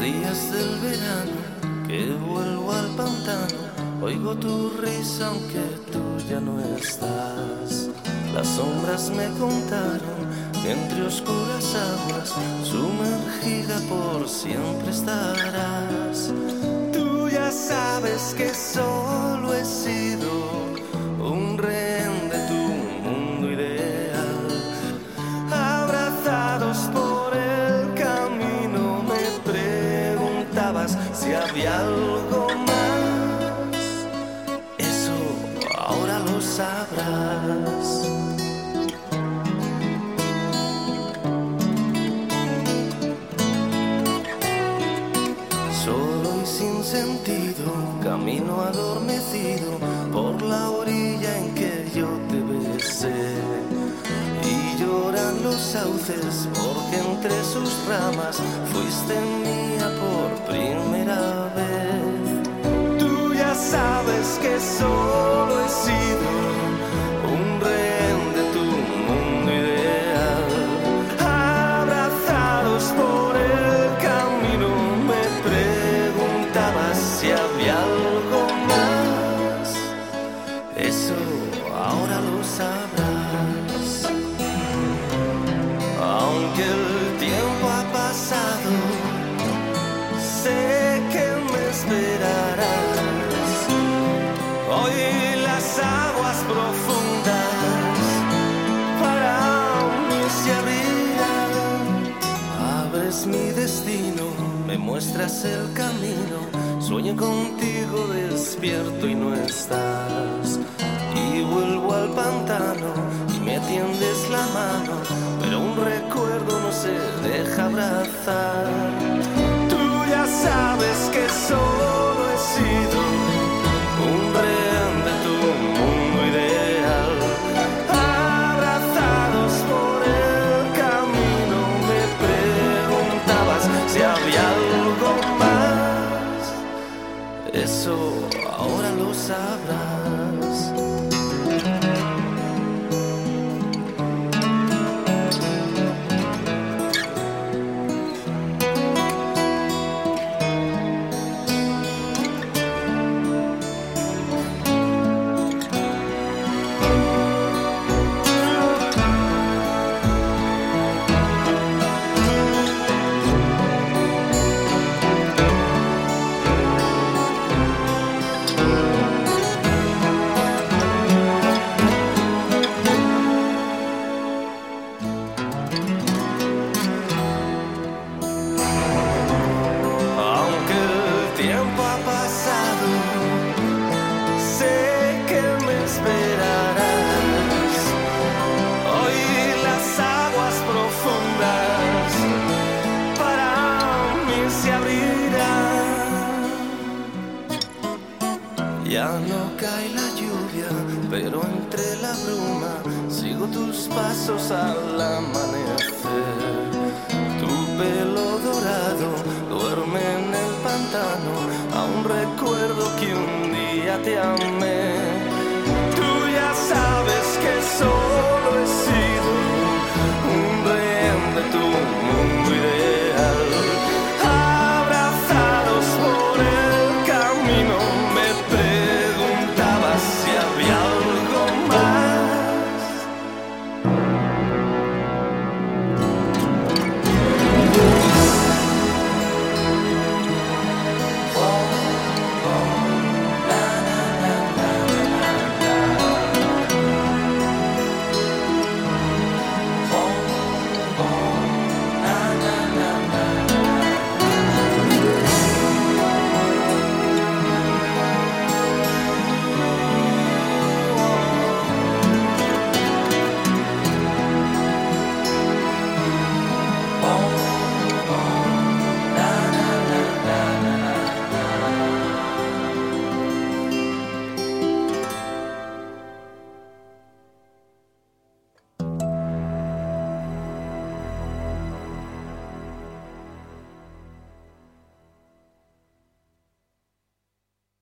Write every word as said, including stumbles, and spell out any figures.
días del verano que vuelvo al pantano, oigo tu risa aunque tú ya no estás. Las sombras me contaron que entre oscuras aguas, sumergida por siempre estarás. Tú ya sabes que solo he sido un rehén de tu mundo ideal. Abrazados por el camino me preguntabas si había algo más. Eso ahora lo sabrás. Solo y sin sentido, camino adormecido por la orilla en que yo te besé. Y lloran los sauces porque entre sus ramas fuiste mía por primera vez. Tú ya sabes que solo he sido un rehén de tu mundo ideal. Abrazados por el camino me preguntabas si había algo más. Eso ahora lo sabrás. Aunque el tiempo ha pasado, sé que me esperarás. Hoy las aguas profundas para mí se abrirán. Abres mi destino, me muestras el camino. Sueño contigo despierto y no estás. Y vuelvo al pantano y me tiendes la mano, pero un recuerdo no se deja abrazar. Tú ya sabes que solo he sido un rehén de tu mundo ideal. Abrazados por el camino me preguntabas si había algo más. Eso ahora lo sabrás. Tiempo ha pasado, sé que me esperarás. Hoy las aguas profundas para mí se abrirán. Ya no cae la lluvia, pero entre la bruma sigo tus pasos al amanecer. Tu pelo dorado duerme en el pantano, aún recuerdo que un día te amé.